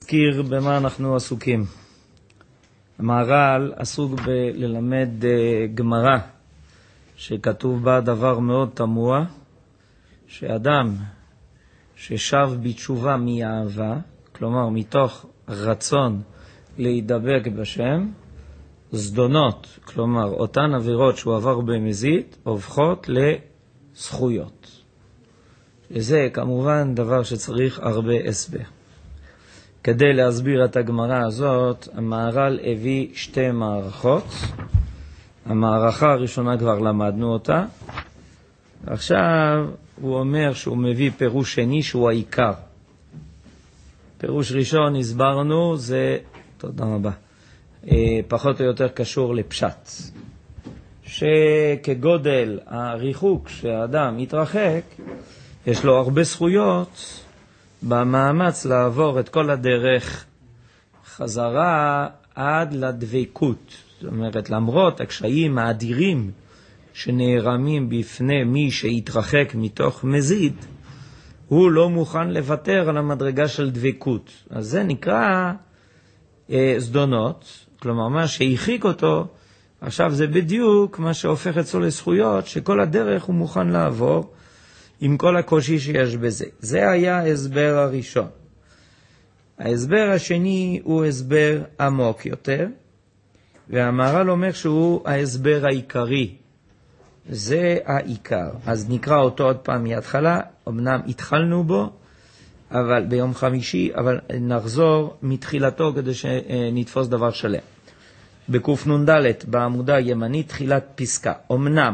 נזכיר במה אנחנו עסוקים. המהר"ל עסוק בללמד גמרא שכתוב בה דבר מאוד תמוה, שאדם ששב בתשובה מאהבה, כלומר מתוך רצון להידבק בשם, זדונות, כלומר אותן עבירות שהוא עבר במזיד, הופכות לזכויות. וזה כמובן דבר שצריך הרבה הסבר. כדי להסביר את הגמרא הזאת, המהר"ל הביא שתי מערכות. המערכה הראשונה כבר למדנו אותה. עכשיו הוא אומר שהוא מביא פירוש שני שהוא העיקר. פירוש ראשון הסברנו, זה, תודה רבה, פחות או יותר קשור לפשט. שכגודל הריחוק שהאדם יתרחק, יש לו הרבה זכויות במאמץ לעבור את כל הדרך חזרה עד לדבקות. זאת אומרת, למרות הקשיים האדירים שנערמים בפני מי שהתרחק מתוך מזיד, הוא לא מוכן לוותר על המדרגה של דבקות. אז זה נקרא זדונות, כלומר מה שהרחיק אותו, עכשיו זה בדיוק מה שהופך אצלו לזכויות, שכל הדרך הוא מוכן לעבור עם כל הקושי שיש בזה. זה היה ההסבר הראשון. ההסבר השני הוא הסבר עמוק יותר, והמהר"ל אומר שהוא ההסבר העיקרי. זה העיקר. אז נקרא אותו עוד פעם מההתחלה, אמנם התחלנו בו, אבל ביום חמישי, אבל נחזור מתחילתו כדי שנתפוס דבר שלם. בקנ"ד בעמודה הימנית תחילת פסקה. אמנם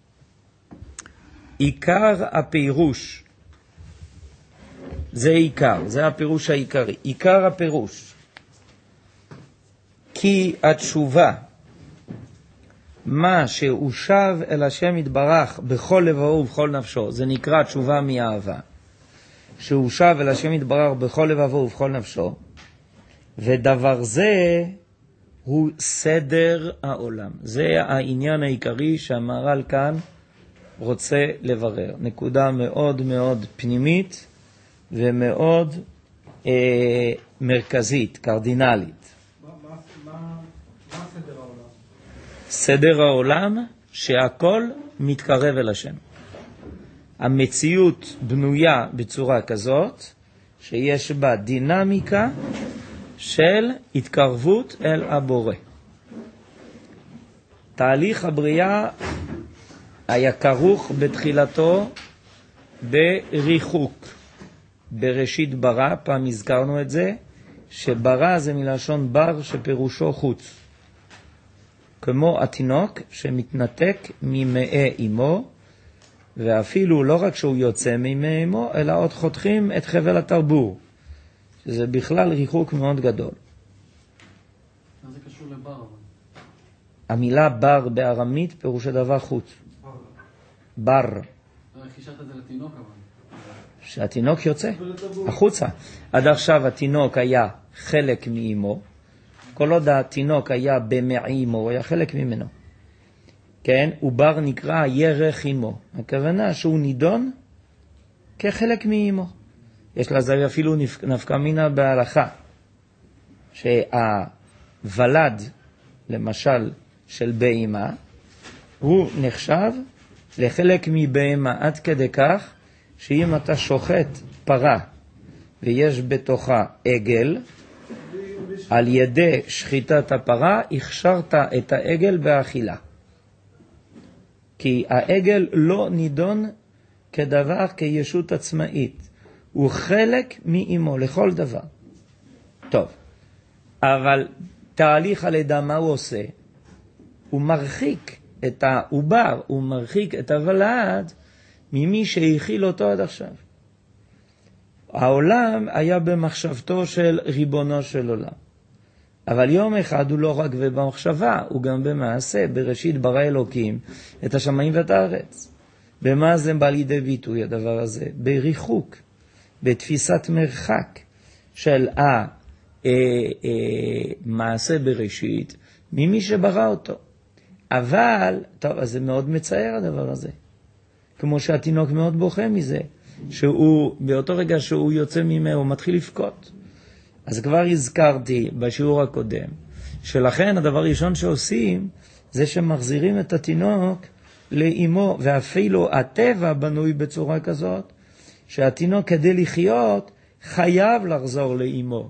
עיקר הפירוש, זה עיקר, זה הפירוש העיקרי. עיקר הפירוש, כי התשובה, מה שהוא שב אל השם יתברך בכל לבו ובכל נפשו, זה נקרא תשובה מאהבה. שהוא שב אל השם יתברך בכל לבו ובכל נפשו, ודבר זה הוא סדר העולם. זה העניין העיקרי שהמהר"ל כאן רוצה לברר. נקודה מאוד מאוד פנימית ומאוד מרכזית, קרדינלית. מה סדר העולם? סדר העולם שהכל מתקרב אל השם. המציאות בנויה בצורה כזאת שיש בה דינמיקה של התקרבות אל הבורא. תהליך הבריאה היה כרוך בתחילתו בריחוק. בראשית ברא, פעם הזכרנו את זה, שברא זה מלשון בר שפירושו חוץ. כמו התינוק שמתנתק ממעי אמו, ואפילו לא רק שהוא יוצא ממעי אמו, אלא עוד חותכים את חבל הטרבור. שזה בכלל ריחוק מאוד גדול. מה זה קשור לבר? המילה בר בארמית פירושה דבר חוץ. בר. איך חישת את זה לתינוק אבל? שהתינוק יוצא החוצה. עד עכשיו התינוק היה חלק מאמו, כל עוד התינוק היה במעי אמו, הוא היה חלק ממנו. כן? ובר נקרא ירך אמו. הכוונה שהוא נידון כחלק מאמו. יש לזה אפילו נפקא מינה בהלכה, שהוולד, למשל, של בהמה, הוא נחשב לחלק מבהמה עד כדי כך, שאם אתה שוחט פרה ויש בתוכה עגל, על ידי שחיטת הפרה הכשרת את העגל באכילה. כי העגל לא נידון כדבר, כישות עצמאית. הוא חלק מאמו לכל דבר. טוב, אבל תהליך הלידה מה הוא עושה? הוא מרחיק את העובר, הוא מרחיק את הוולד ממי שהכיל אותו עד עכשיו. העולם היה במחשבתו של ריבונו של עולם. אבל יום אחד הוא לא רק במחשבה, הוא גם במעשה. בראשית ברא אלוקים את השמיים ואת הארץ. במה זה בא לידי ביטוי הדבר הזה? בריחוק, בתפיסת מרחק של המעשה בראשית ממי שברא אותו. אבל, טוב, אז זה מאוד מצער הדבר הזה. כמו שהתינוק מאוד בוכה מזה, שהוא באותו רגע שהוא יוצא ממנו, הוא מתחיל לבכות. אז כבר הזכרתי בשיעור הקודם, שלכן הדבר הראשון שעושים, זה שמחזירים את התינוק לאמו, ואפילו הטבע בנוי בצורה כזאת, שהתינוק כדי לחיות חייב לחזור לאמו.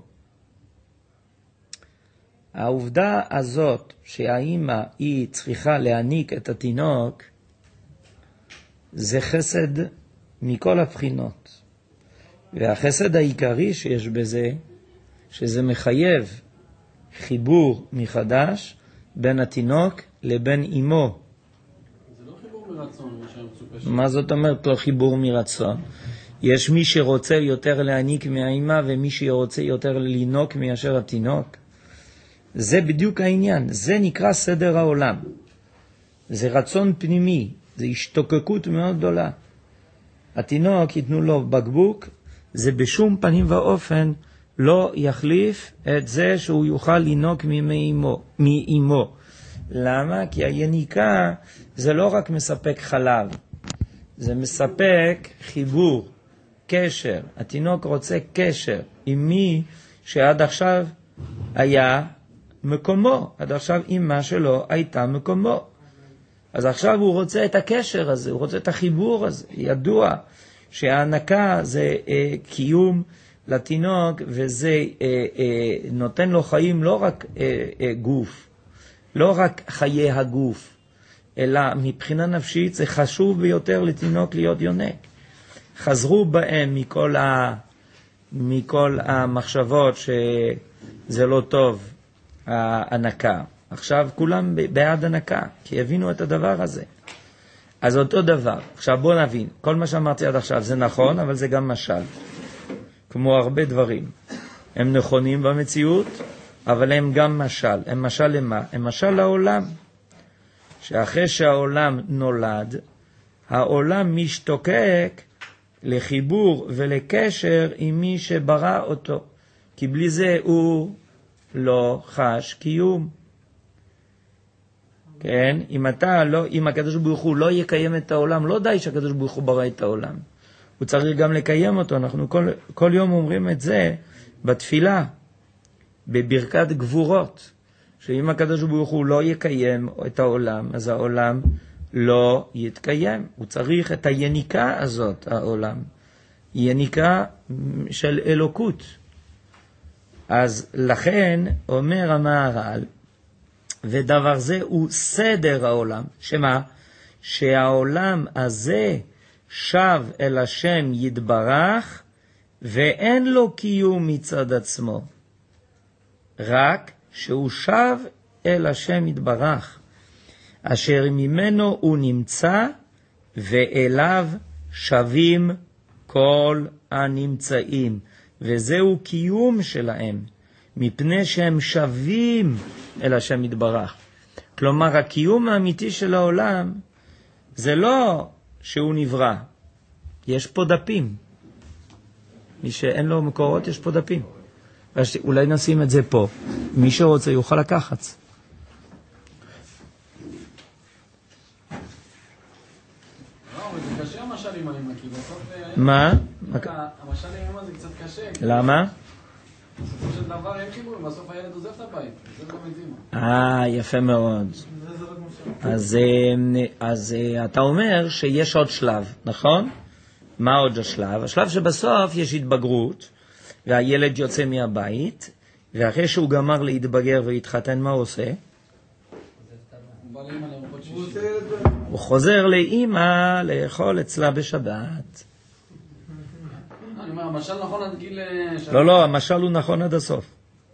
העובדה הזאת שהאימא היא צריכה להעניק את התינוק, זה חסד מכל הבחינות. והחסד העיקרי שיש בזה, שזה מחייב חיבור מחדש בין התינוק לבין אמו. זה לא חיבור מרצון, מה שהיה מצופה. מה זאת אומרת לא חיבור מרצון? יש מי שרוצה יותר להעניק מהאימא ומי שרוצה יותר לינוק מאשר התינוק. זה בדיוק העניין, זה נקרא סדר העולם. זה רצון פנימי, זה השתוקקות מאוד גדולה. התינוק ייתנו לו בקבוק, זה בשום פנים ואופן לא יחליף את זה שהוא יוכל לינוק מאמו. למה? כי היניקה זה לא רק מספק חלב, זה מספק חיבור, קשר. התינוק רוצה קשר עם מי שעד עכשיו היה מקומו, עד עכשיו אמא שלו הייתה מקומו. אז עכשיו הוא רוצה את הקשר הזה, הוא רוצה את החיבור הזה. ידוע שההנקה זה קיום לתינוק, וזה נותן לו חיים לא רק גוף, לא רק חיי הגוף, אלא מבחינה נפשית זה חשוב ביותר לתינוק להיות יונק. חזרו בהם מכל המחשבות שזה לא טוב, ההנקה. עכשיו כולם בעד הנקה, כי הבינו את הדבר הזה. אז אותו דבר. עכשיו בואו נבין, כל מה שאמרתי עד עכשיו זה נכון, אבל זה גם משל. כמו הרבה דברים. הם נכונים במציאות, אבל הם גם משל. הם משל למה? הם משל לעולם. שאחרי שהעולם נולד, העולם משתוקק לחיבור ולקשר עם מי שברא אותו. כי בלי זה הוא לא חש קיום. כן? אם הקדוש ברוך הוא לא יקיים את העולם, לא די שהקדוש ברוך הוא ברא את העולם. הוא צריך גם לקיים אותו. אנחנו כל יום אומרים את זה בתפילה, בברכת גבורות, שאם הקדוש ברוך הוא לא יקיים את העולם, אז העולם לא יתקיים. הוא צריך את היניקה הזאת, העולם. יניקה של אלוקות. אז לכן אומר המהר"ל, ודבר זה הוא סדר העולם. שמה? שהעולם הזה שב אל השם יתברך, ואין לו קיום מצד עצמו. רק שהוא שב אל השם יתברך, אשר ממנו הוא נמצא, ואליו שבים כל הנמצאים. וזהו קיום שלהם, מפני שהם שבים אל השם יתברך. כלומר, הקיום האמיתי של העולם, זה לא שהוא נברא. יש פה דפים. מי שאין לו מקורות, יש פה דפים. אולי נשים את זה פה. מי שרוצה יוכל לקחת. זה קשה המשל עם האמא, כי בסוף... מה? המשל עם אמא זה קצת קשה. למה? בסופו של דבר אין חיבור, בסוף הילד עוזב את הבית. זה לא מזימה. יפה מאוד. אז אתה אומר שיש עוד שלב, נכון? מה עוד השלב? השלב שבסוף יש התבגרות, והילד יוצא מהבית, ואחרי שהוא גמר להתבגר ולהתחתן, מה הוא עושה? הוא חוזר לאמא לאכול אצלה בשבת. אני אומר, המשל נכון עד גיל... לא, המשל הוא נכון עד הסוף.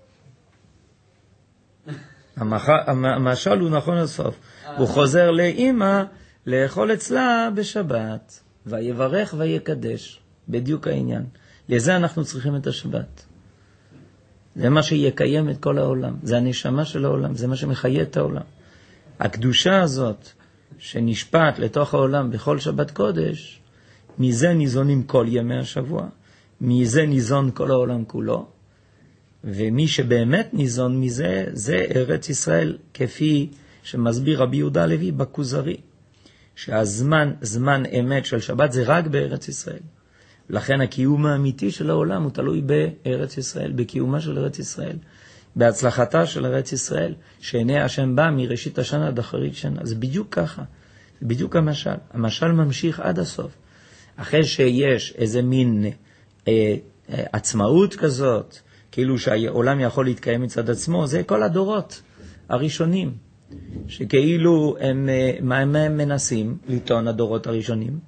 המשל הוא נכון עד הסוף. הוא חוזר לאמא לאכול אצלה בשבת, ויברך ויקדש. בדיוק העניין. לזה אנחנו צריכים את השבת. זה מה שיקיים את כל העולם. זה הנשמה של העולם. זה מה שמחיה את העולם. הקדושה הזאת שנשפט לתוך העולם בכל שבת קודש, מזה ניזונים כל ימי השבוע. מזה ניזון כל העולם כולו. ומי שבאמת ניזון מזה, זה ארץ ישראל, כפי שמסביר רבי יהודה הלוי בכוזרי. שהזמן, זמן אמת של שבת זה רק בארץ ישראל. לכן הקיום האמיתי של העולם הוא תלוי בארץ ישראל, בקיומה של ארץ ישראל, בהצלחתה של ארץ ישראל, שעיני השם בא מראשית השנה עד אחרית שנה. זה בדיוק ככה, זה בדיוק המשל. המשל ממשיך עד הסוף. אחרי שיש איזה מין עצמאות כזאת, כאילו שהעולם יכול להתקיים מצד עצמו, זה כל הדורות הראשונים, שכאילו מה הם מנסים לטעון הדורות הראשונים?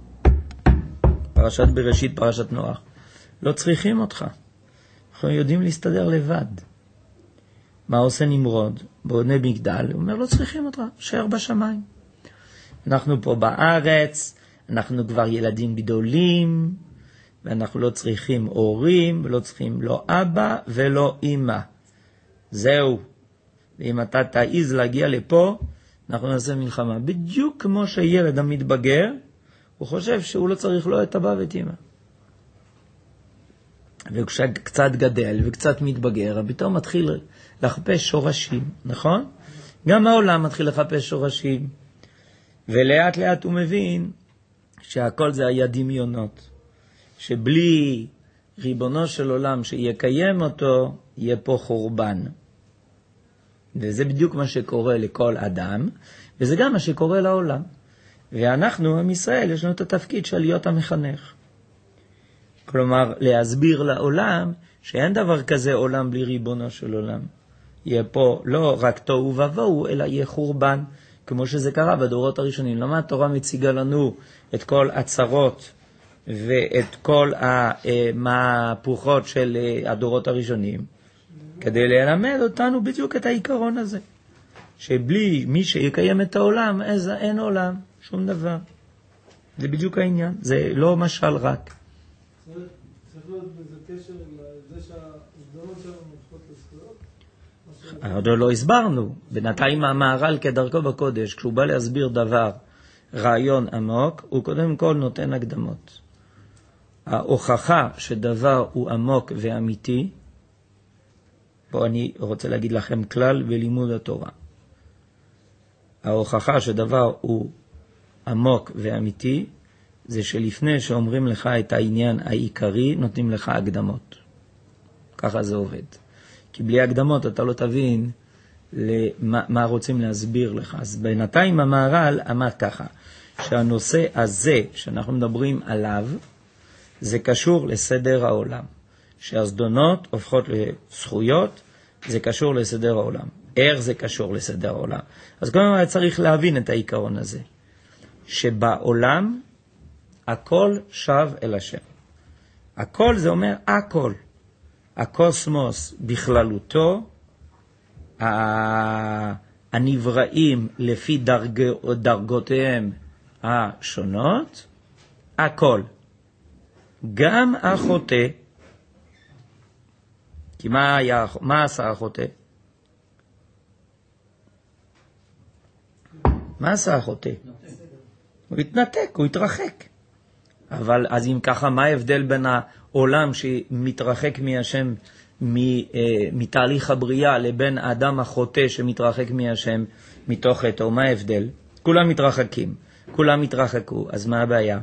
פרשת בראשית, פרשת נוח. לא צריכים אותך. אנחנו יודעים להסתדר לבד. מה עושה נמרוד? בונה מגדל, הוא אומר, לא צריכים אותך, שער בשמיים. אנחנו פה בארץ, אנחנו כבר ילדים גדולים, ואנחנו לא צריכים הורים, ולא צריכים לא אבא ולא אמא. זהו. ואם אתה תעיז להגיע לפה, אנחנו נעשה מלחמה. בדיוק כמו שילד המתבגר, הוא חושב שהוא לא צריך לא את אבא ואת אמא. וכשקצת גדל וקצת מתבגר, פתאום מתחיל לחפש שורשים, נכון? גם העולם מתחיל לחפש שורשים. ולאט לאט הוא מבין שהכל זה היה דמיונות. שבלי ריבונו של עולם שיקיים אותו, יהיה פה חורבן. וזה בדיוק מה שקורה לכל אדם, וזה גם מה שקורה לעולם. ואנחנו, עם ישראל, יש לנו את התפקיד של להיות המחנך. כלומר, להסביר לעולם שאין דבר כזה עולם בלי ריבונו של עולם. יהיה פה לא רק תוהו ובוהו, אלא יהיה חורבן, כמו שזה קרה בדורות הראשונים. למה התורה מציגה לנו את כל הצרות ואת כל המהפוכות של הדורות הראשונים? כדי ללמד אותנו בדיוק את העיקרון הזה. שבלי מי שיקיים את העולם, אז אין עולם, שום דבר. זה בדיוק העניין, זה לא משל רק. צריך להיות בזה קשר לזה שהזדמנות שלנו מופכות לזכויות? עוד לא הסברנו. בינתיים המהר"ל כדרכו בקודש, כשהוא בא להסביר דבר, רעיון עמוק, הוא קודם כל נותן הקדמות. ההוכחה שדבר הוא עמוק ואמיתי, פה אני רוצה להגיד לכם כלל בלימוד התורה. ההוכחה שדבר הוא עמוק ואמיתי, זה שלפני שאומרים לך את העניין העיקרי, נותנים לך הקדמות. ככה זה עובד. כי בלי הקדמות אתה לא תבין מה רוצים להסביר לך. אז בינתיים המהר"ל אמר ככה, שהנושא הזה שאנחנו מדברים עליו, זה קשור לסדר העולם. שהזדונות הופכות לזכויות, זה קשור לסדר העולם. איך זה קשור לסדר העולם? אז קודם כל צריך להבין את העיקרון הזה. שבעולם הכל שב אל השם. הכל זה אומר הכל. הקוסמוס בכללותו, הנבראים לפי דרגותיהם השונות, הכל. גם החוטא, כי מה עשה החוטא? מה עשה החוטא? הוא התנתק, הוא התרחק. אבל אז אם ככה, מה ההבדל בין העולם שמתרחק מהשם מתהליך הבריאה לבין האדם החוטא שמתרחק מהשם מתוך חטאו? מה ההבדל? כולם מתרחקים, כולם התרחקו, אז מה הבעיה?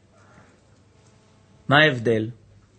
מה ההבדל?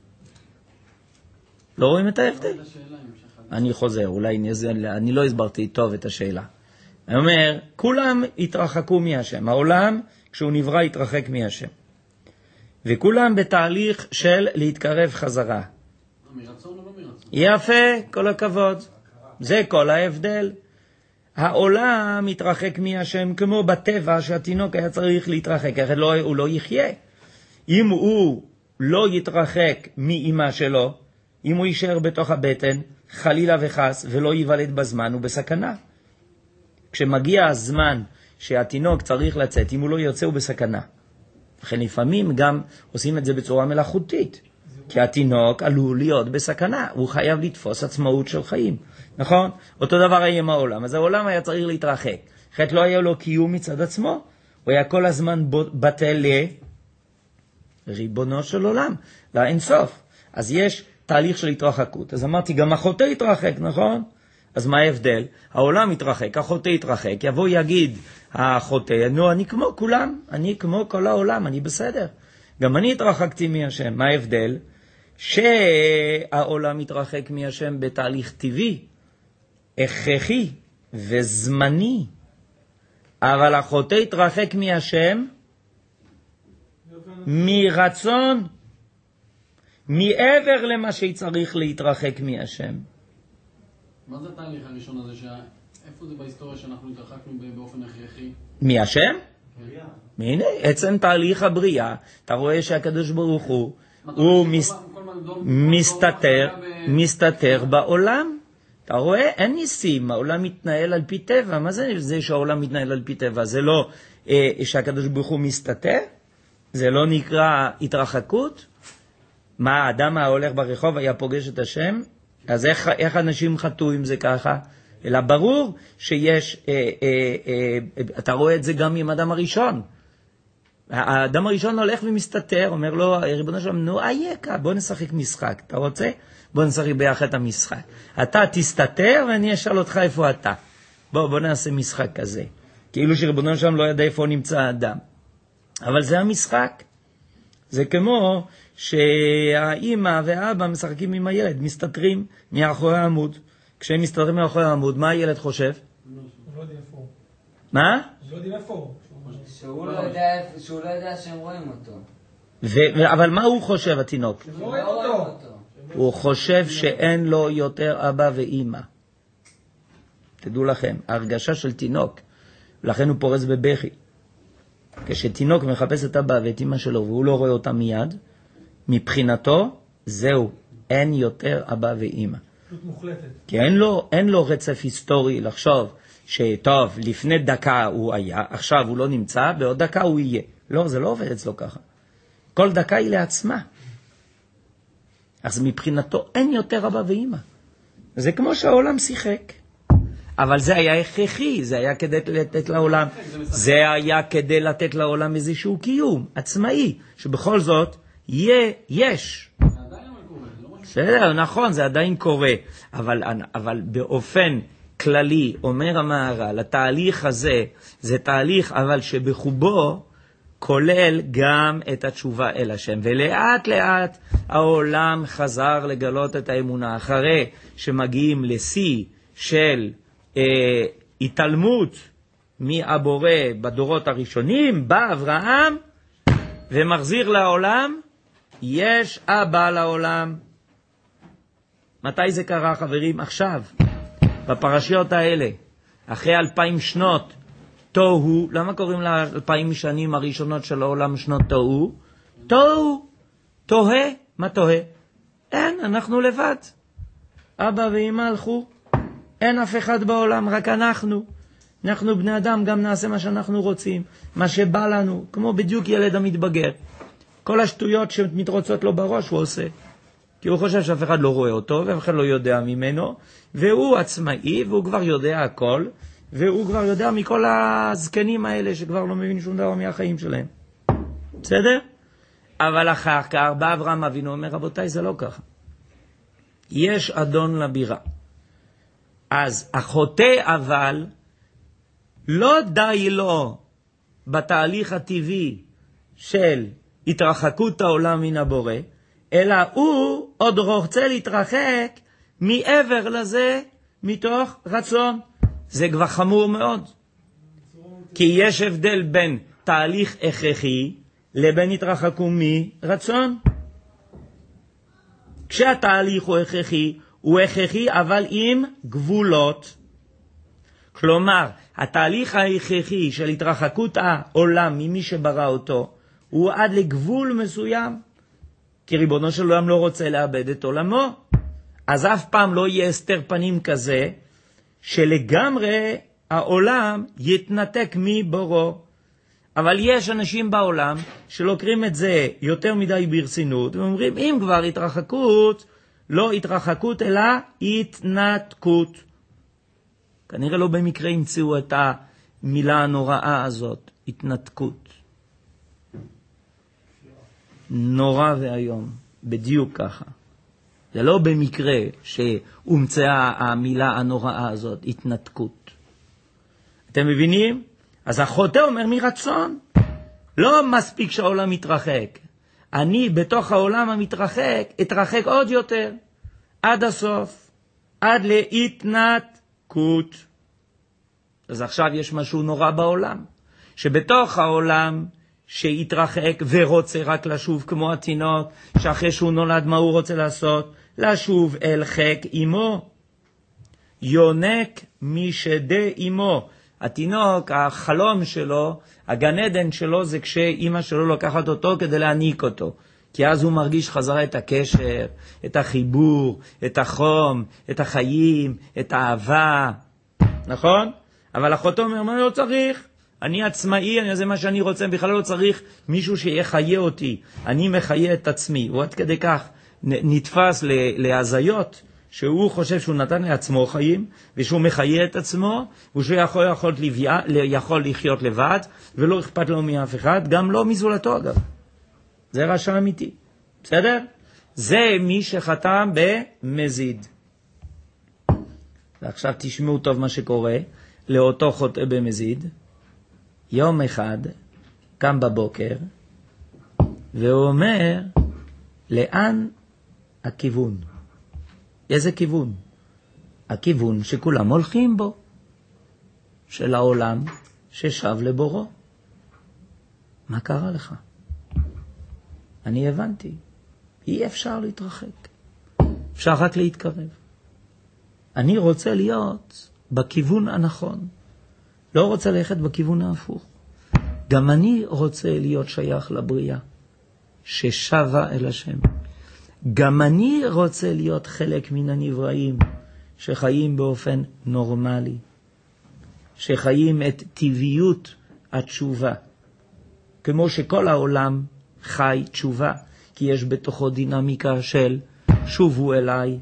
לא רואים את ההבדל? אני חוזר, אולי אני לא הסברתי טוב את השאלה. אני אומר, כולם התרחקו מהשם. העולם, כשהוא נברא, התרחק מהשם. וכולם בתהליך של להתקרב חזרה. מרצון או לא מרצון? יפה, כל הכבוד. זה כל ההבדל. העולם מתרחק מהשם כמו בטבע שהתינוק היה צריך להתרחק, אחרת הוא לא יחיה. אם הוא לא יתרחק מאמא שלו, אם הוא יישאר בתוך הבטן, חלילה וחס, ולא ייוולד בזמן, הוא בסכנה. כשמגיע הזמן שהתינוק צריך לצאת, אם הוא לא יוצא, הוא בסכנה. לכן לפעמים גם עושים את זה בצורה מלאכותית, כי התינוק עלול להיות בסכנה, הוא חייב לתפוס עצמאות של חיים, נכון? אותו דבר היה עם העולם, אז העולם היה צריך להתרחק, אחרת לא היה לו קיום מצד עצמו, הוא היה כל הזמן בטל לריבונו של עולם, לאינסוף. אז יש תהליך של התרחקות, אז אמרתי גם החוטא התרחק, נכון? אז מה ההבדל? העולם מתרחק, החוטא התרחק, יבוא יגיד החוטא, נו אני כמו כולם, אני כמו כל העולם, אני בסדר. גם אני התרחקתי מהשם. מה ההבדל? שהעולם מתרחק מהשם בתהליך טבעי, הכרחי וזמני, אבל החוטא התרחק מהשם מרצון, מעבר למה שצריך להתרחק מהשם. מה זה התהליך הראשון הזה? איפה זה בהיסטוריה שאנחנו התרחקנו באופן הכרחי? מהשם? הנה, עצם תהליך הבריאה, אתה רואה שהקדוש ברוך הוא מסתתר בעולם. אתה רואה? אין ניסים, העולם מתנהל על פי טבע. מה זה שהעולם מתנהל על פי טבע? זה לא שהקדוש ברוך הוא מסתתר? זה לא נקרא התרחקות? מה, האדם ההולך ברחוב היה פוגש את השם? אז איך אנשים חטאו אם זה ככה? אלא ברור שיש, אתה רואה את זה גם עם האדם הראשון. האדם הראשון הולך ומסתתר, אומר לו, ריבונו שלום, נו אייקה, בוא נשחק משחק. אתה רוצה? בוא נשחק ביחד את המשחק. אתה תסתתר ואני אשאל אותך איפה אתה. בוא נעשה משחק כזה. כאילו שריבונו שלום לא ידע איפה נמצא האדם. אבל זה המשחק. זה כמו שהאמא והאבא משחקים עם הילד, מסתתרים מאחורי העמוד. כשהם מסתתרים מאחורי העמוד, מה הילד חושב? לא יודע איפה. מה? לא יודע איפה. שהוא לא יודע שהם רואים אותו. אבל מה הוא חושב, התינוק? לא רואים אותו. הוא חושב שאין לו יותר אבא ואמא. תדעו לכם, ההרגשה של תינוק, לכן הוא פורץ בבכי. כשתינוק מחפש את אבא ואת אמא שלו והוא לא רואה אותם מיד, מבחינתו זהו, אין יותר אבא ואמא. מוחלטת. כי אין לו רצף היסטורי לחשוב שטוב, לפני דקה הוא היה, עכשיו הוא לא נמצא, בעוד דקה הוא יהיה. לא, זה לא עובד אצלו ככה. כל דקה היא לעצמה. אז מבחינתו אין יותר אבא ואמא. זה כמו שהעולם שיחק. אבל זה היה הכרחי, זה היה כדי לתת לעולם, זה היה כדי לתת לעולם איזשהו קיום עצמאי, שבכל זאת יש. בסדר, נכון, זה עדיין קורה, אבל באופן כללי, אומר המהר"ל, התהליך הזה, זה תהליך אבל שבחובו כולל גם את התשובה אל השם, ולאט לאט העולם חזר לגלות את האמונה, אחרי שמגיעים לשיא של התעלמות מהבורא בדורות הראשונים, בא אברהם ומחזיר לעולם, יש אבא לעולם. מתי זה קרה, חברים? עכשיו, בפרשיות האלה, אחרי 2000 שנות תוהו. למה קוראים לה 2000 שנים הראשונות של העולם שנות תוהו? תוהו, תוהה. מה תוהה? אין, אנחנו לבד. אבא ואמא הלכו, אין אף אחד בעולם, רק אנחנו בני אדם, גם נעשה מה שאנחנו רוצים, מה שבא לנו, כמו בדיוק ילד המתבגר. כל השטויות שמתרוצות לו בראש הוא עושה, כי הוא חושב שאף אחד לא רואה אותו, ואף אחד לא יודע ממנו, והוא עצמאי, והוא כבר יודע הכל, והוא כבר יודע מכל הזקנים האלה, שכבר לא מבין שום דבר מהחיים שלהם. בסדר? אבל אחר כך בא אברהם אבינו, אומר, רבותיי, זה לא ככה. יש אדון לבירה. אז החוטא אבל לא די לו בתהליך הטבעי של התרחקות העולם מן הבורא, אלא הוא עוד רוצה להתרחק מעבר לזה מתוך רצון. זה כבר חמור מאוד. כי יש הבדל בין תהליך הכרחי לבין התרחקות מרצון. כשהתהליך הוא הכרחי אבל עם גבולות. כלומר, התהליך ההכרחי של התרחקות העולם ממי שברא אותו, הוא עד לגבול מסוים. כי ריבונו של עולם לא רוצה לאבד את עולמו. אז אף פעם לא יהיה הסתר פנים כזה, שלגמרי העולם יתנתק מבורו. אבל יש אנשים בעולם שלוקחים את זה יותר מדי ברצינות, ואומרים, אם כבר התרחקות, לא התרחקות אלא התנתקות. כנראה לא במקרה ימצאו את המילה הנוראה הזאת, התנתקות. נורא והיום, בדיוק ככה. זה לא במקרה שהומצאה המילה הנוראה הזאת, התנתקות. אתם מבינים? אז החוטא אומר מרצון. לא מספיק שהעולם מתרחק. אני בתוך העולם המתרחק, אתרחק עוד יותר, עד הסוף, עד להתנתקות. אז עכשיו יש משהו נורא בעולם, שבתוך העולם שהתרחק ורוצה רק לשוב כמו התינוק, שאחרי שהוא נולד מה הוא רוצה לעשות? לשוב אל חק אמו. יונק משדה אמו. התינוק, החלום שלו, הגן עדן שלו, זה כשאמא שלו לוקחת אותו כדי להעניק אותו. כי אז הוא מרגיש חזרה את הקשר, את החיבור, את החום, את החיים, את האהבה. נכון? אבל אחותו אומר, מה לא צריך? אני עצמאי, אני עושה מה שאני רוצה, בכלל לא צריך מישהו שיחיה אותי. אני מחיה את עצמי. הוא עד כדי כך נתפס להזיות, שהוא חושב שהוא נתן לעצמו חיים, ושהוא מחיה את עצמו, ושהוא יכול לחיות לבד, ולא אכפת לו מאף אחד, גם לא מזולתו אגב. זה רשע אמיתי. בסדר? זה מי שחתם במזיד. ועכשיו תשמעו טוב מה שקורה לאותו חוטא במזיד. יום אחד קם בבוקר, והוא אומר, לאן הכיוון? איזה כיוון? הכיוון שכולם הולכים בו, של העולם ששב לבורו. מה קרה לך? אני הבנתי, אי אפשר להתרחק, אפשר רק להתקרב. אני רוצה להיות בכיוון הנכון, לא רוצה ללכת בכיוון ההפוך. גם אני רוצה להיות שייך לבריאה ששבה אל השם. גם אני רוצה להיות חלק מן הנבראים שחיים באופן נורמלי, שחיים את טבעיות התשובה, כמו שכל העולם חי תשובה, כי יש בתוכו דינמיקה של שובו אליי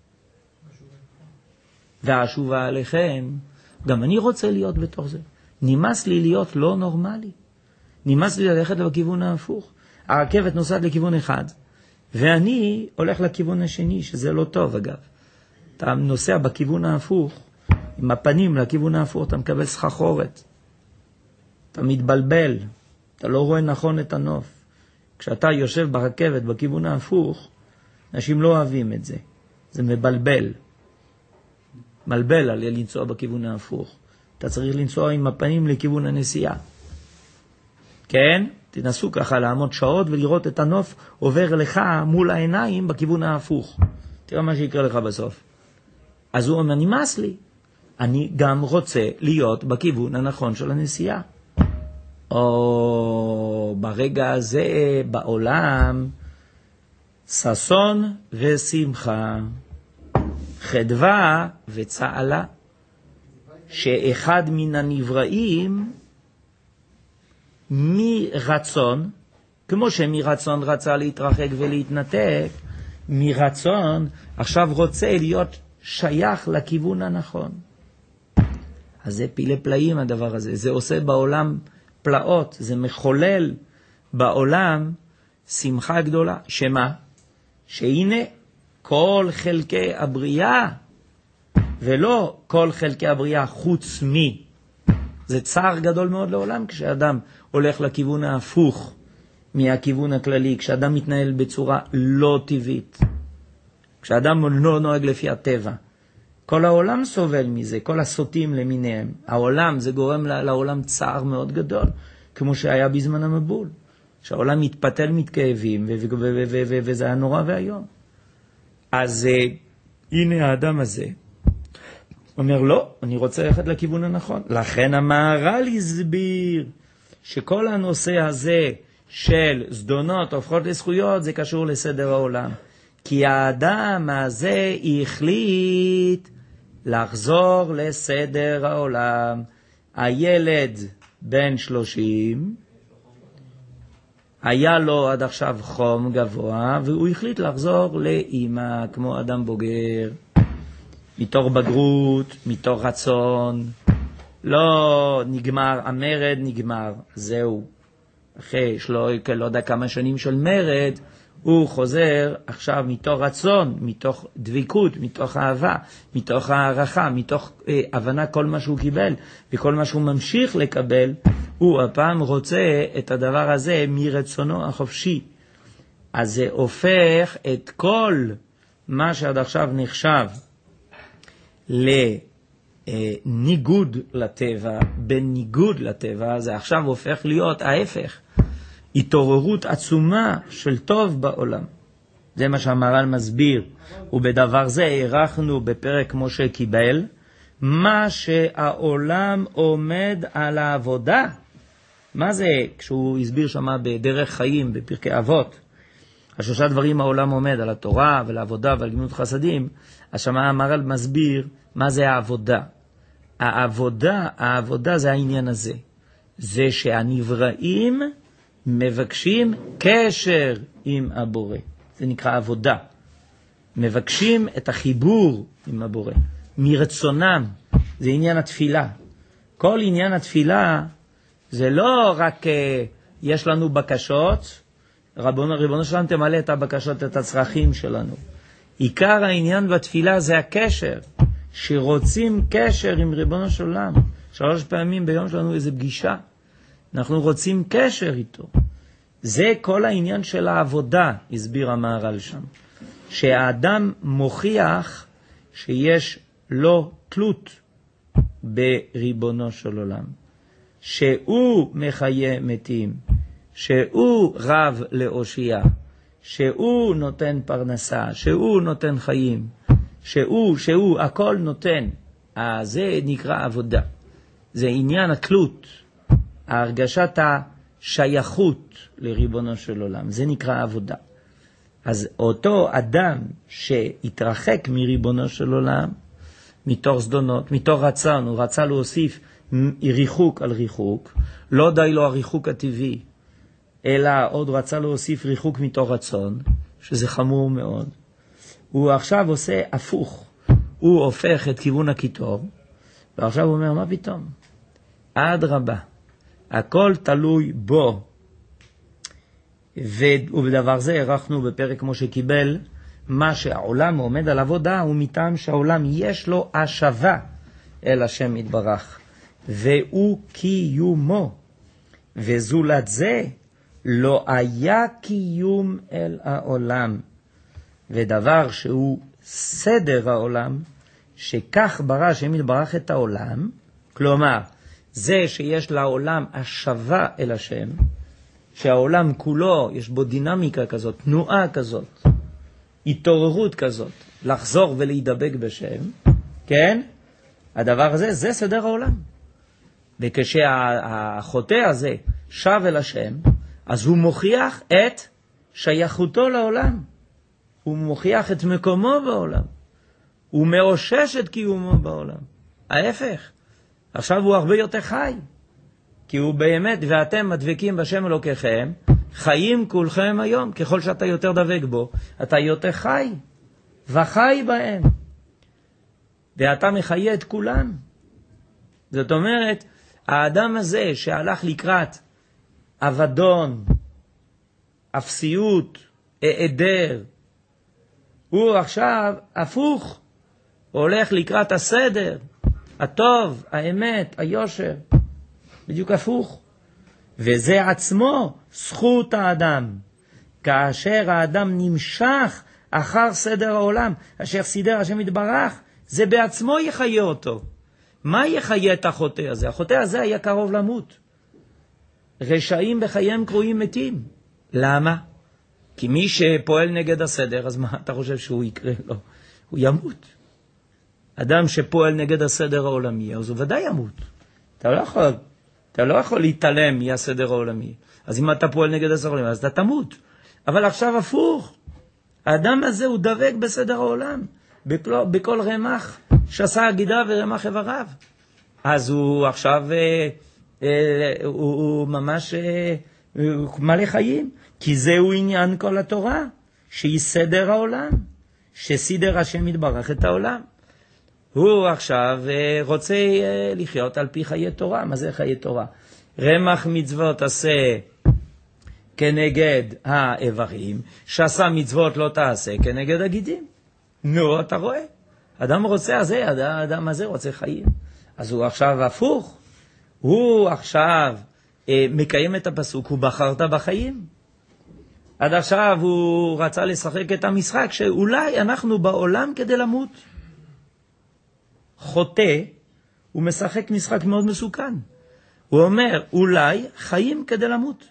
והשובה עליכם. גם אני רוצה להיות בתוך זה. נמאס לי להיות לא נורמלי, נמאס לי ללכת בכיוון ההפוך. הרכבת נוסעת לכיוון אחד ואני הולך לכיוון השני, שזה לא טוב אגב. אתה נוסע בכיוון ההפוך, עם הפנים לכיוון ההפוך, אתה מקבל סחרחורת, אתה מתבלבל, אתה לא רואה נכון את הנוף. כשאתה יושב ברכבת בכיוון ההפוך, אנשים לא אוהבים את זה, זה מבלבל. מלבל על לנסוע בכיוון ההפוך. אתה צריך לנסוע עם הפנים לכיוון הנסיעה. כן? תנסו ככה לעמוד שעות ולראות את הנוף עובר לך מול העיניים בכיוון ההפוך. תראה מה שיקרה לך בסוף. אז הוא אומר, נמאס לי. אני גם רוצה להיות בכיוון הנכון של הנסיעה. או ברגע הזה בעולם ששון ושמחה, חדווה וצעלה, שאחד מן הנבראים מרצון, כמו שמרצון רצה להתרחק ולהתנתק, מרצון עכשיו רוצה להיות שייך לכיוון הנכון. אז זה פילי פלאים הדבר הזה, זה עושה בעולם פלאות, זה מחולל בעולם שמחה גדולה. שמה? שהנה כל חלקי הבריאה, ולא כל חלקי הבריאה חוץ מי. זה צער גדול מאוד לעולם כשאדם הולך לכיוון ההפוך מהכיוון הכללי, כשאדם מתנהל בצורה לא טבעית, כשאדם לא נוהג לפי הטבע. כל העולם סובל מזה, כל הסוטים למיניהם. העולם, זה גורם לעולם צער מאוד גדול, כמו שהיה בזמן המבול. שהעולם מתפתל מתכאבים, וזה היה נורא והיום. אז הנה האדם הזה אומר, לא, אני רוצה ללכת לכיוון הנכון. לכן המהר"ל הסביר שכל הנושא הזה של זדונות הופכות לזכויות, זה קשור לסדר העולם. כי האדם הזה החליט לחזור לסדר העולם. הילד בן 30, היה לו עד עכשיו חום גבוה, והוא החליט לחזור לאמא כמו אדם בוגר, מתוך בגרות, מתוך רצון. לא נגמר, המרד נגמר, זהו. אחרי לא יודע כמה שנים של מרד, הוא חוזר עכשיו מתוך רצון, מתוך דביקות, מתוך אהבה, מתוך הערכה, מתוך הבנה כל מה שהוא קיבל, וכל מה שהוא ממשיך לקבל, הוא הפעם רוצה את הדבר הזה מרצונו החופשי. אז זה הופך את כל מה שעד עכשיו נחשב לניגוד לטבע, בניגוד לטבע, זה עכשיו הופך להיות ההפך, התעוררות עצומה של טוב בעולם. זה מה שהמהר"ל מסביר, ובדבר זה הערכנו בפרק משה קיבל, מה שהעולם עומד על העבודה. מה זה? כשהוא הסביר שמה בדרך חיים, בפרקי אבות, השלושה דברים העולם עומד, על התורה ולעבודה ועל גמילות חסדים, אז שמה המהר"ל מסביר מה זה העבודה. העבודה זה העניין הזה. זה שהנבראים מבקשים קשר עם הבורא. זה נקרא עבודה. מבקשים את החיבור עם הבורא. מרצונם. זה עניין התפילה. כל עניין התפילה זה לא רק יש לנו בקשות, ריבונו שלנו תמלא את הבקשות, את הצרכים שלנו. עיקר העניין בתפילה זה הקשר. שרוצים קשר עם ריבונו של עולם. 3 פעמים ביום שלנו איזו פגישה. אנחנו רוצים קשר איתו. זה כל העניין של העבודה, הסביר המהר"ל שם. שהאדם מוכיח שיש לו תלות בריבונו של עולם. שהוא מחיה מתים. שהוא רב להושיע. שהוא נותן פרנסה. שהוא נותן חיים. שהוא הכל נותן. זה נקרא עבודה. זה עניין התלות. הרגשת השייכות לריבונו של עולם. זה נקרא עבודה. אז אותו אדם שהתרחק מריבונו של עולם, מתוך זדונות, מתוך רצון, הוא רצה להוסיף ריחוק על ריחוק, לא די לו הריחוק הטבעי, אלא עוד רצה להוסיף ריחוק מתוך רצון, שזה חמור מאוד. הוא עכשיו עושה הפוך. הוא הופך את כיוון הקיטור, ועכשיו הוא אומר, מה פתאום? עד רבה. הכל תלוי בו. ובדבר זה ערכנו בפרק כמו שקיבל, מה שהעולם עומד על עבודה, הוא מטעם שהעולם יש לו השבה אל השם יתברך. והוא קיומו. וזולת זה לא היה קיום אל העולם. ודבר שהוא סדר העולם, שכך ברא השם יתברך את העולם, כלומר, זה שיש לעולם השבה אל השם, שהעולם כולו יש בו דינמיקה כזאת, תנועה כזאת, התעוררות כזאת, לחזור ולהידבק בשם, כן? הדבר הזה, זה סדר העולם. וכשהחוטא הזה שב אל השם, אז הוא מוכיח את שייכותו לעולם. הוא מוכיח את מקומו בעולם. הוא מאושש את קיומו בעולם. ההפך. עכשיו הוא הרבה יותר חי. כי הוא באמת, ואתם מדבקים בשם אלוקיכם, חיים כולכם היום. ככל שאתה יותר דבק בו, אתה יותר חי. וחי בהם. ואתה מחיה את כולם. זאת אומרת, האדם הזה שהלך לקראת אבדון, אפסיות, העדר, הוא עכשיו הפוך. הוא הולך לקראת הסדר, הטוב, האמת, היושר. בדיוק הפוך. וזה עצמו זכות האדם. כאשר האדם נמשך אחר סדר העולם, אשר סידר השם יתברך, זה בעצמו יחיה אותו. מה יחיה את החוטא הזה? החוטא הזה היה קרוב למות. רשעים בחייהם קרויים מתים. למה? כי מי שפועל נגד הסדר, אז מה אתה חושב שהוא יקרה לו? הוא ימות. אדם שפועל נגד הסדר העולמי, אז הוא ודאי ימות. אתה לא יכול להתעלם מהסדר העולמי. אז אם אתה פועל נגד הסדר העולמי, אז אתה תמות. אבל עכשיו הפוך. האדם הזה הוא דבק בסדר העולם. בכל רמח שעשה הגידה ורמח איבריו. אז הוא עכשיו, הוא ממש מלא חיים. כי זהו עניין כל התורה, שהיא סדר העולם, שסידר השם יתברך את העולם. הוא עכשיו רוצה לחיות על פי חיי תורה. מה זה חיי תורה? רמח מצוות עשה כנגד האיברים, שעשה מצוות לא תעשה כנגד הגידים. נו, אתה רואה? אדם רוצה האדם הזה רוצה חיים. אז הוא עכשיו הפוך. הוא עכשיו מקיים את הפסוק, הוא בחרת בחיים. עד עכשיו הוא רצה לשחק את המשחק שאולי אנחנו בעולם כדי למות. חוטא, הוא משחק משחק מאוד מסוכן. הוא אומר, אולי חיים כדי למות.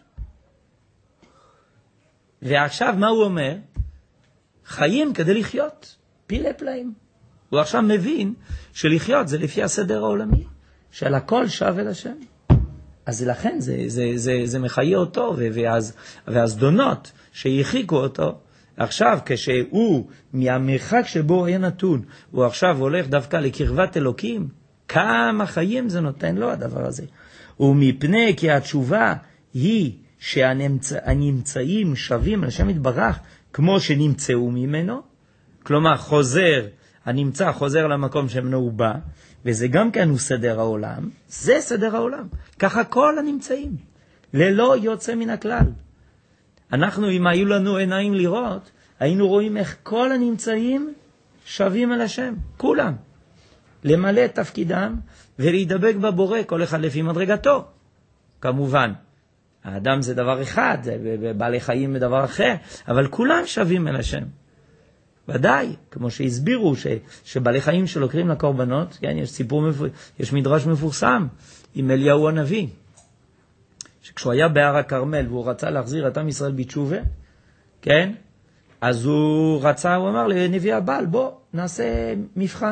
ועכשיו מה הוא אומר? חיים כדי לחיות. פילי פלאים. הוא עכשיו מבין שלחיות זה לפי הסדר העולמי, של הכל שב אל השם. אז לכן זה מחיה אותו, והזדונות שיחיקו אותו, עכשיו כשהוא מהמרחק שבו היה נתון, הוא עכשיו הולך דווקא לקרבת אלוקים, כמה חיים זה נותן לו הדבר הזה. ומפני כי התשובה היא שהנמצאים שווים לשם יתברך כמו שנמצאו ממנו, כלומר הנמצא חוזר למקום שמנו הוא בא, וזה גם כן הוא סדר העולם, זה סדר העולם. ככה כל הנמצאים, ללא יוצא מן הכלל. אנחנו, אם היו לנו עיניים לראות, היינו רואים איך כל הנמצאים שווים אל השם, כולם. למלא את תפקידם ולהידבק בבורא, כל אחד לפי מדרגתו. כמובן, האדם זה דבר אחד, בעלי חיים זה דבר אחר, אבל כולם שווים אל השם. ודאי, כמו שהסבירו שבעלי חיים שלוקחים לקורבנות, כן, יש מדרש מפורסם עם אליהו הנביא, שכשהוא היה בהר הכרמל והוא רצה להחזיר את עם ישראל בתשובה, כן, אז הוא אמר לנביא הבעל, בוא נעשה מבחן.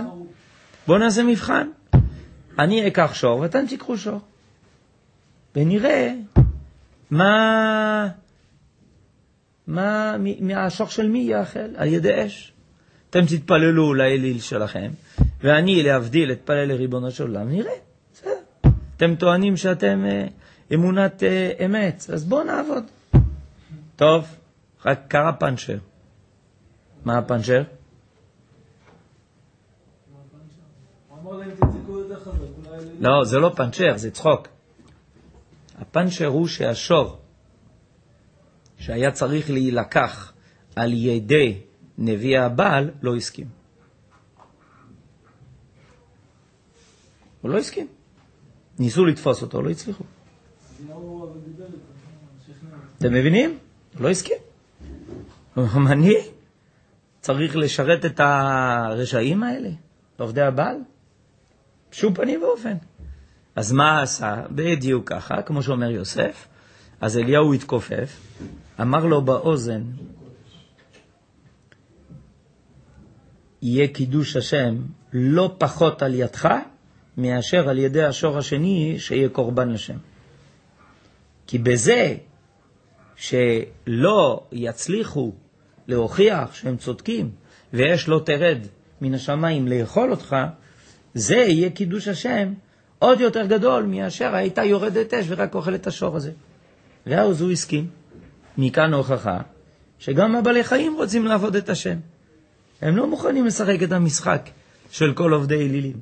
אני אקח שור ואתם תיקחו שור. ונראה מהשור של מי יאכל? על ידי אש. אתם תתפללו לאליל שלכם, ואני להבדיל אתפלל לריבונו של עולם, נראה. בסדר. אתם טוענים שאתם אמונת אמת, אז בואו נעבוד. טוב, רק קרה פנצ'ר. מה הפנצ'ר? לא, זה לא פנצ'ר, זה צחוק. הפנצ'ר הוא שהשור שהיה צריך להילקח על ידי נביא הבעל לא הסכים. הוא לא הסכים. ניסו לתפוס אותו, לא הצליחו. אתם מבינים? הוא לא הסכים. אני צריך לשרת את הרשעים האלה, עובדי הבעל? בשום פנים ואופן. אז מה עשה? בדיוק ככה, כמו שאומר יוסף. אז אליהו התכופף, אמר לו באוזן, יהיה קידוש השם לא פחות על ידך, מאשר על ידי השור השני שיהיה קורבן לשם. כי בזה שלא יצליחו להוכיח שהם צודקים, ואש לא תרד מן השמיים לאכול אותך, זה יהיה קידוש השם עוד יותר גדול מאשר הייתה יורדת אש ורק אוכל את השור הזה. ואז הוא הסכים. מכאן הוכחה שגם הבעלי חיים רוצים לעבוד את השם. הם לא מוכנים לשחק את המשחק של כל עובדי אלילים.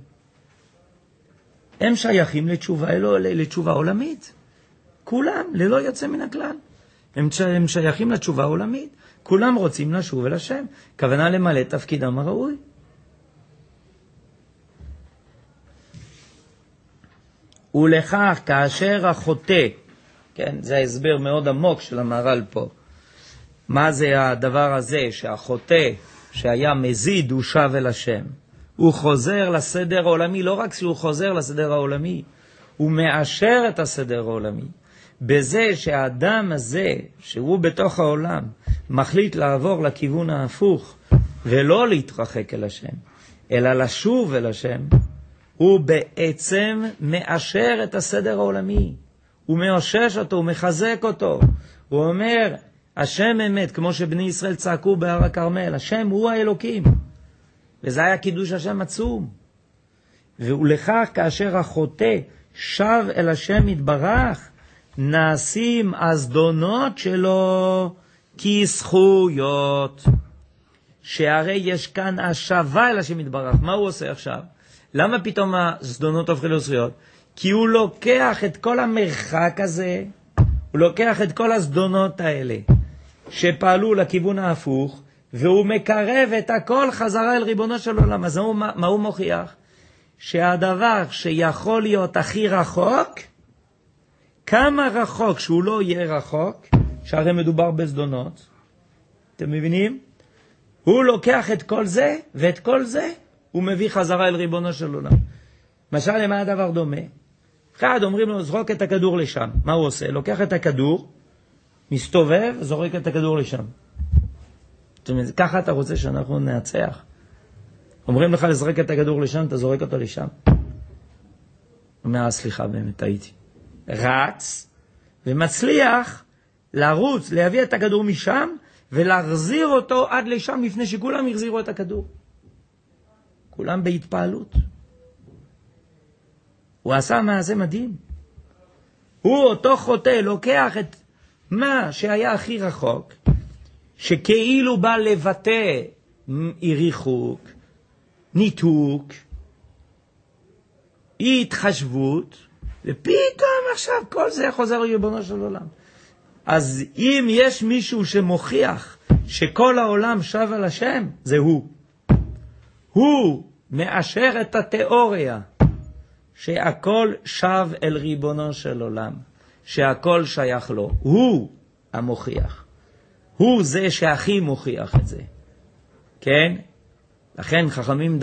הם שייכים לתשובה עולמית. כולם, ללא יוצא מן הכלל. הם שייכים לתשובה עולמית. כולם רוצים לשוב אל השם. כוונה למלא תפקידם הראוי. ולכך כאשר החוטא, כן, זה ההסבר מאוד עמוק של המהר"ל פה. מה זה הדבר הזה שהחוטא שהיה מזיד הוא שב אל השם? הוא חוזר לסדר העולמי, לא רק שהוא חוזר לסדר העולמי, הוא מאשר את הסדר העולמי. בזה שהאדם הזה, שהוא בתוך העולם, מחליט לעבור לכיוון ההפוך, ולא להתרחק אל השם, אלא לשוב אל השם, הוא בעצם מאשר את הסדר העולמי. הוא מאושש אותו, הוא מחזק אותו. הוא אומר, השם אמת, כמו שבני ישראל צעקו בהר הכרמל, השם הוא האלוקים. וזה היה קידוש השם עצום. ולכך כאשר החוטא שב אל השם יתברך, נעשים הזדונות שלו כזכויות. שהרי יש כאן השבה אל השם יתברך. מה הוא עושה עכשיו? למה פתאום הזדונות הופכות לזכויות? כי הוא לוקח את כל המרחק הזה, הוא לוקח את כל הזדונות האלה, שפעלו לכיוון ההפוך, והוא מקרב את הכל חזרה אל ריבונו של עולם. אז מה הוא מוכיח? שהדבר שיכול להיות הכי רחוק, כמה רחוק שהוא לא יהיה רחוק, שהרי מדובר בזדונות. אתם מבינים? הוא לוקח את כל זה, ואת כל זה הוא מביא חזרה אל ריבונו של עולם. משל למה הדבר דומה? אחד אומרים לו, זרוק את הכדור לשם. מה הוא עושה? לוקח את הכדור, מסתובב, זורק את הכדור לשם. זאת אומרת, ככה אתה רוצה שאנחנו ננצח. אומרים לך לזרק את הכדור לשם, אתה זורק אותו לשם. אומר, סליחה, באמת הייתי. רץ, ומצליח לרוץ, להביא את הכדור משם, ולהחזיר אותו עד לשם, לפני שכולם יחזירו את הכדור. כולם בהתפעלות. הוא עשה מעשה מדהים. הוא אותו חוטא, לוקח את מה שהיה הכי רחוק, שכאילו בא לבטא ריחוק, ניתוק, התחשבות, ופתאום עכשיו כל זה חוזר לריבונו של עולם. אז אם יש מישהו שמוכיח שכל העולם שב על השם, זה הוא. הוא מאשר את התיאוריה שהכל שב אל ריבונו של עולם, שהכל שייך לו. הוא המוכיח. הוא זה שהכי מוכיח את זה. כן? לכן חכמים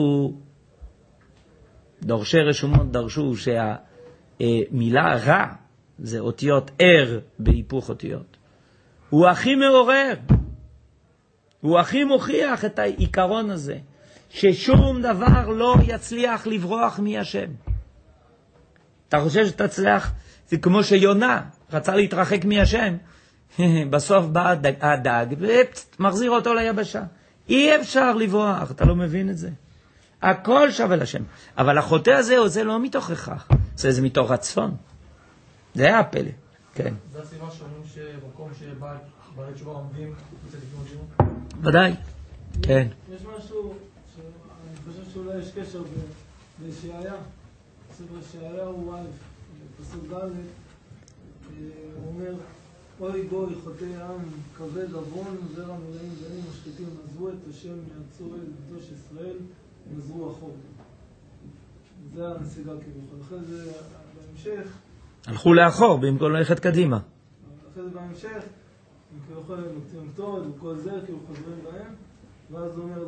דורשי רשומות דרשו שהמילה רע זה אותיות ער בהיפוך אותיות. הוא הכי מעורר. הוא הכי מוכיח את העיקרון הזה, ששום דבר לא יצליח לברוח מהשם. אתה חושב שתצליח, זה כמו שיונה רצה להתרחק מהשם, בסוף בא הדג ומחזיר אותו ליבשה. אי אפשר לברוח, אתה לא מבין את זה. הכל שווה לשם. אבל החוטא הזה, זה לא מתוך הכרח, זה מתוך רצון. זה היה הפלא. כן. זה הסיבה שאומרים שמקום שבעלי תשובה עומדים, זה לקנות דיון? ודאי. כן. יש משהו שאני חושב שאולי יש קשר בישעיה. בספר ישעיה הוא פסוק ד', הוא אומר, אוי גוי חוטא עם כבד עוון זרע מלאים בנים משחיתים עזבו את השם יעצרו את קדוש ישראל נזרו אחור. זה הנסיגה כביכול. אחרי זה בהמשך הלכו לאחור במקום ללכת קדימה. אחרי זה בהמשך הם כביכול מוצאים קטורת וכל זה כאילו חוזרים בהם, ואז הוא אומר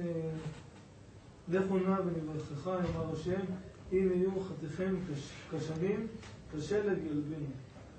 לכו נא ונברכך אמר השם אם יהיו חתיכם כשנים כשלג ילבינו.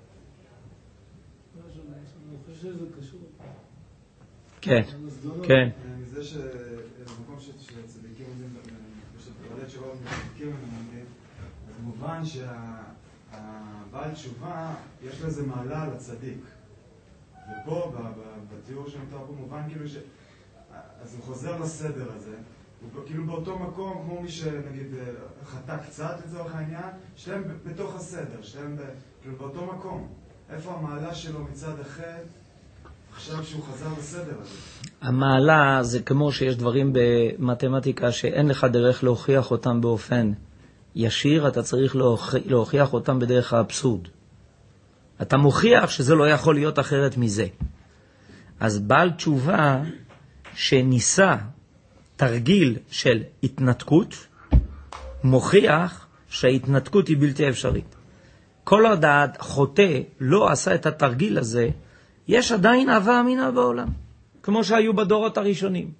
אני חושב שזה קשור. כן, כן. מזה שבמקום שצדיקים עומדים, שבעלי תשובה צדיקים עומדים, אז מובן שהבעל תשובה יש לזה מעלה על הצדיק. ופה, בתיאור שמתואר פה, מובן כאילו אז הוא חוזר לסדר הזה, הוא כאילו באותו מקום, כמו מי שנגיד חטא קצת לצורך העניין, שלהם בתוך הסדר, שלהם כאילו באותו מקום. איפה המעלה שלו מצד אחד, עכשיו שהוא חזר בסדר הזה? המעלה זה כמו שיש דברים במתמטיקה שאין לך דרך להוכיח אותם באופן ישיר, אתה צריך להוכיח אותם בדרך האבסורד. אתה מוכיח שזה לא יכול להיות אחרת מזה. אז בעל תשובה שניסה תרגיל של התנתקות, מוכיח שההתנתקות היא בלתי אפשרית. כל עוד החוטא לא עשה את התרגיל הזה, יש עדיין אמינה בעולם, כמו שהיו בדורות הראשונים.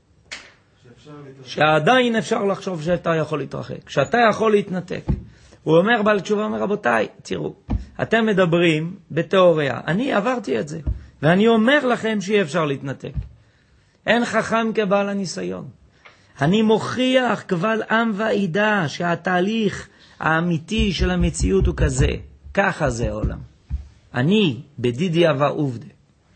שעדיין אפשר לחשוב שאתה יכול להתרחק, שאתה יכול להתנתק. הוא אומר, בעל תשובה אומר, רבותיי, תראו, אתם מדברים בתיאוריה, אני עברתי את זה, ואני אומר לכם שאי אפשר להתנתק. אין חכם כבעל הניסיון. אני מוכיח קבל עם ועידה שהתהליך האמיתי של המציאות הוא כזה, ככה זה העולם. אני בדידי אבה עובדה.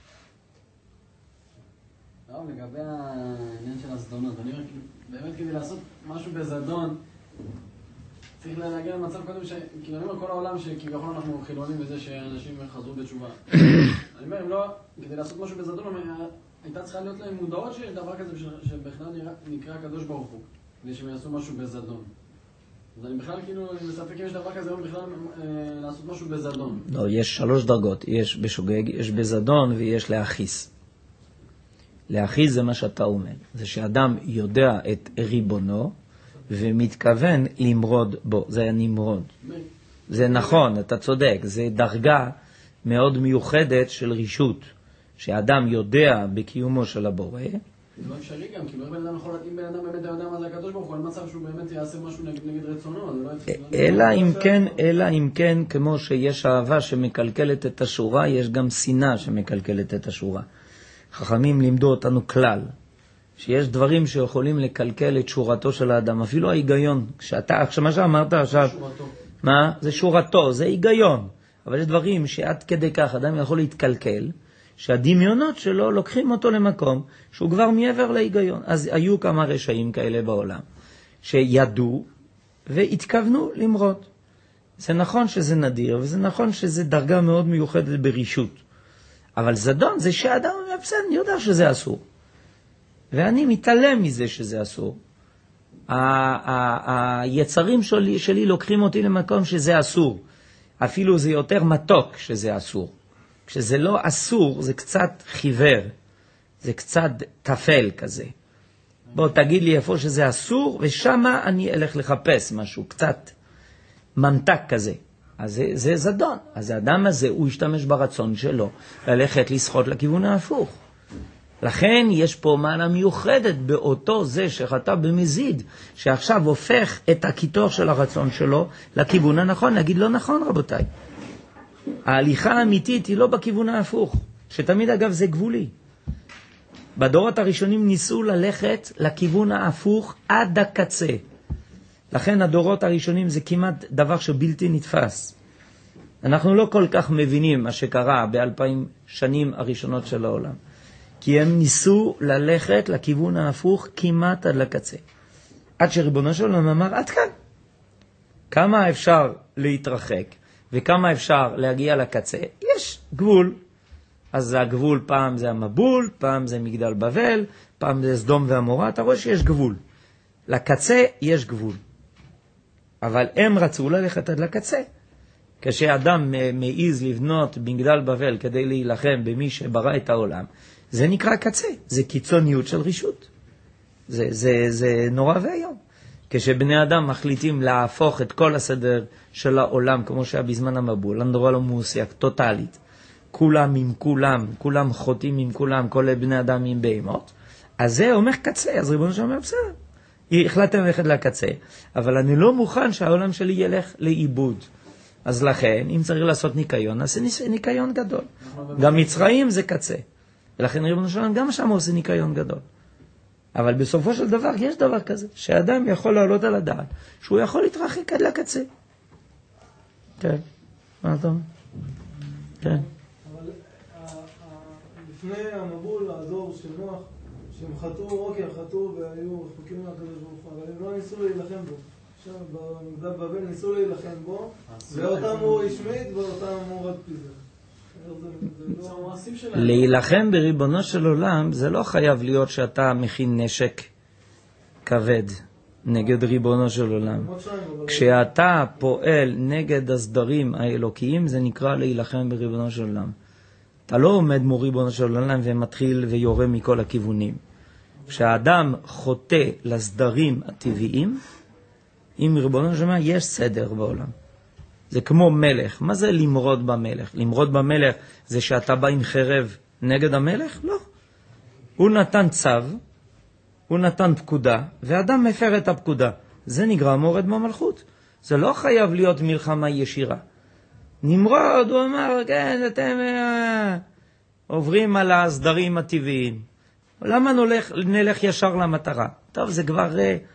לא, לגבי העניין של הזדונות, אני אומר, באמת כדי לעשות משהו בזדון, צריך להגיע למצב קודם כאילו אני אומר כל העולם שכביכול אנחנו חילונים בזה שאנשים חזרו בתשובה. אני אומר, אם לא, כדי לעשות משהו בזדון, הייתה צריכה להיות להם מודעות שיש דבר כזה שבכלל נקרא הקדוש ברוך הוא, כדי שהם יעשו משהו בזדון. אז אני בכלל כאילו מספק אם יש דבר כזה היום בכלל לעשות משהו בזדון. לא, יש 3 דרגות, יש בשוגג, יש בזדון ויש להכיס. להכיס זה מה שאתה אומר, זה שאדם יודע את ריבונו ומתכוון למרוד בו, זה הנמרוד. זה נכון, אתה צודק, זה דרגה מאוד מיוחדת של רישות, שאדם יודע בקיומו של הבורא. זה לא אפשרי גם, כי לא בן אדם יכול להתאים בן אדם באמת יודע מה זה הקדוש ברוך הוא, על מצב שהוא באמת יעשה משהו נגד רצונו, זה לא אפשרי. אלא אם כן, כמו שיש אהבה שמקלקלת את השורה, יש גם שנאה שמקלקלת את השורה. חכמים לימדו אותנו כלל, שיש דברים שיכולים לקלקל את שורתו של האדם, אפילו ההיגיון. מה שאמרת עכשיו, מה? זה שורתו, זה היגיון. אבל יש דברים שעד כדי כך אדם יכול להתקלקל, שהדמיונות שלו לוקחים אותו למקום שהוא כבר מעבר להיגיון. אז היו כמה רשעים כאלה בעולם, שידעו והתכוונו למרוד. זה נכון שזה נדיר, וזה נכון שזה דרגה מאוד מיוחדת ברישות. אבל זדון זה שהאדם בסדר, אני יודע שזה אסור. ואני מתעלם מזה שזה אסור. היצרים שלי לוקחים אותי למקום שזה אסור. אפילו זה יותר מתוק שזה אסור. כשזה לא אסור, זה קצת חיוור. זה קצת תפל כזה. בוא תגיד לי איפה שזה אסור, ושמה אני אלך לחפש משהו, קצת ממתק כזה. אז זה זדון. אז האדם הזה, הוא ישתמש ברצון שלו, ללכת לשחות לכיוון ההפוך. לכן יש פה מעלה מיוחדת באותו זה שחטא במזיד, שעכשיו הופך את הכיתור של הרצון שלו לכיוון הנכון. להגיד לא נכון רבותיי. ההליכה האמיתית היא לא בכיוון ההפוך, שתמיד אגב זה גבולי. בדורות הראשונים ניסו ללכת לכיוון ההפוך עד הקצה. לכן הדורות הראשונים זה כמעט דבר שבלתי נתפס. אנחנו לא כל כך מבינים מה שקרה ב2000 שנים הראשונות של העולם. כי הם ניסו ללכת לכיוון ההפוך כמעט עד לקצה. עד שריבונו של עולם אמר, עד כאן. כמה אפשר להתרחק וכמה אפשר להגיע לקצה? יש גבול. אז הגבול פעם זה המבול, פעם זה מגדל בבל, פעם זה סדום ועמורה. אתה רואה שיש גבול. לקצה יש גבול. אבל הם רצו ללכת עד לקצה. כשאדם מעיז לבנות מגדל בבל כדי להילחם במי שברא את העולם, זה נקרא קצה, זה קיצוניות של רישות. זה נורא והיום. כשבני אדם מחליטים להפוך את כל הסדר של העולם, כמו שהיה בזמן המבול, אנדרולומוסיה, טוטלית, כולם עם כולם, כולם חוטאים עם כולם, כל בני אדם עם בהמות, אז זה אומר קצה. אז ריבונו של עולם בסדר. החלטתם ללכת לקצה, אבל אני לא מוכן שהעולם שלי ילך לאיבוד. אז לכן, אם צריך לעשות ניקיון, נעשה ניקיון גדול. גם מצרים זה קצה. ולכן ריבונו של עולם גם שם עושה ניקיון גדול. אבל בסופו של דבר יש דבר כזה, שאדם יכול לעלות על הדעת, שהוא יכול להתרחק עד לקצה. כן, מה אתה אומר? כן. אבל לפני המבול, הדור של נוח, שהם חטאו, חטאו והיו רחוקים מהקדוש ברוך הוא, אבל הם לא ניסו להילחם בו. עכשיו במגדל בבל ניסו להילחם בו, ואותם הוא השמיד ואותם הוא רק פיזר. להילחם בריבונו של עולם זה לא חייב להיות שאתה מכין נשק כבד נגד ריבונו של עולם. כשאתה פועל נגד הסדרים האלוקיים זה נקרא להילחם בריבונו של עולם. אתה לא עומד מול ריבונו של עולם ומתחיל ויורה מכל הכיוונים. כשאדם חוטא לסדרים הטבעיים, עם ריבונו של עולם יש סדר בעולם. זה כמו מלך. מה זה למרוד במלך? למרוד במלך זה שאתה בא עם חרב נגד המלך? לא. הוא נתן צו, הוא נתן פקודה, ואדם מפר את הפקודה. זה נגרע מורד במלכות. זה לא חייב להיות מלחמה ישירה. נמרוד, הוא אמר, כן, אתם עוברים על הסדרים הטבעיים. למה נלך ישר למטרה? טוב, זה כבר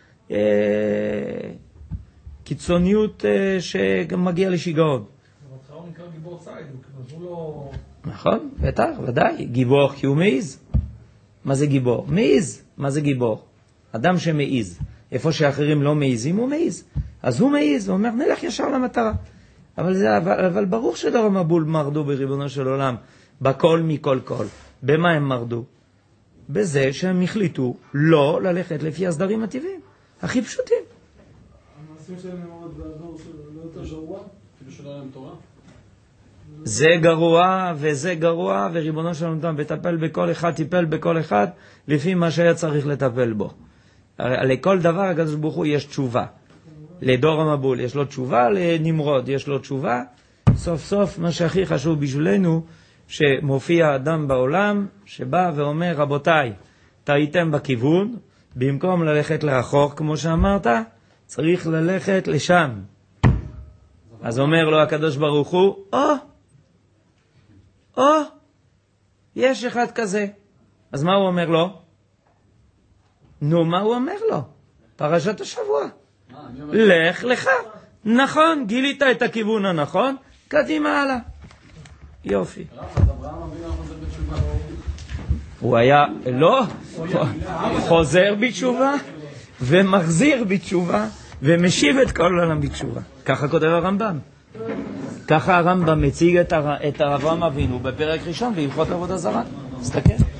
קיצוניות שגם מגיע לשיגעון. בהתחלה הוא נקרא גיבור ציד, הוא לא... נכון, בטח, ודאי. גיבור כי הוא מעיז. מה זה גיבור? מעיז. מה זה גיבור? אדם שמעיז. איפה שאחרים לא מעיזים, הוא מעיז. אז הוא מעיז, הוא אומר, נלך ישר למטרה. אבל ברור שדור המבול מרדו בריבונו של עולם, בכל מכל כל. במה הם מרדו? בזה שהם החליטו לא ללכת לפי הסדרים הטבעיים. הכי פשוטים. המעשים שלהם מאוד בעבור שלו, לא יותר גרוע? אפילו שלא להם תורה? זה גרוע וזה גרוע, וריבונו של עולם בטפל בכל אחד, טיפל בכל אחד, לפי מה שהיה צריך לטפל בו. לכל דבר הקדוש ברוך הוא יש תשובה. לדור המבול יש לו תשובה, לנמרוד יש לו תשובה, סוף סוף מה שהכי חשוב בשבילנו, שמופיע אדם בעולם שבא ואומר, רבותיי, טעיתם בכיוון, במקום ללכת לאחור כמו שאמרת, צריך ללכת לשם. אז אומר לו הקדוש ברוך הוא, יש אחד כזה. אז מה הוא אומר לו? נו, מה הוא אומר לו? פרשת השבוע. לך לך. נכון, גילית את הכיוון הנכון, קדימה הלאה. יופי. הוא היה, לא, חוזר בתשובה ומחזיר בתשובה ומשיב את כל העולם בתשובה. ככה כותב הרמב"ם. ככה הרמב"ם מציג את אברהם אבינו בפרק ראשון בהלכות עבודה זרה. תסתכל.